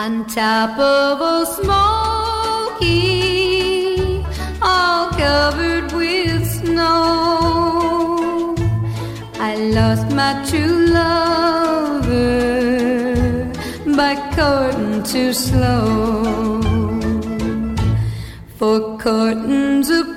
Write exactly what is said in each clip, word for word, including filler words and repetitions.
On top of a smoky, all covered with snow, I lost my true lover by courting too slow. For courting's a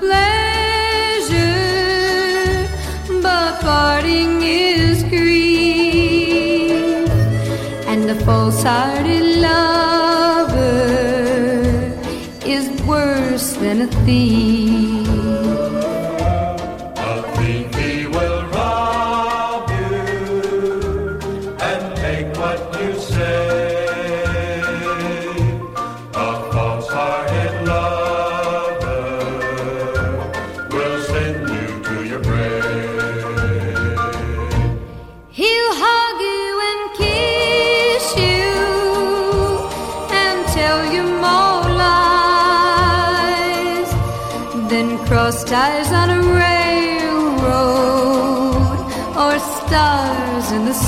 pleasure, but parting is grief, and the false-hearted lover is worse than a thief. A thief, he will rob you and take what you say. A false-hearted lover will send you to your grave. He'll hug you and kiss you and tell you more lies than cross ties on a railroad or stars in the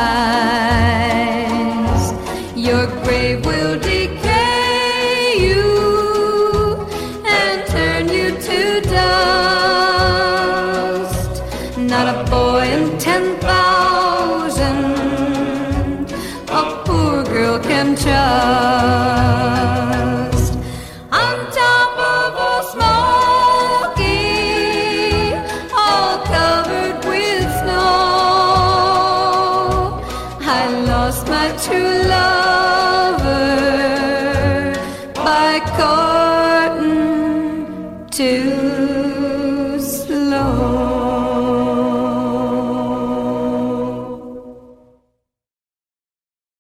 skies. Your grave will decay you and turn you to dust. Not a boy in ten thousand a poor girl can trust. On top of a smoky, all covered with snow, I lost my true lover by courting too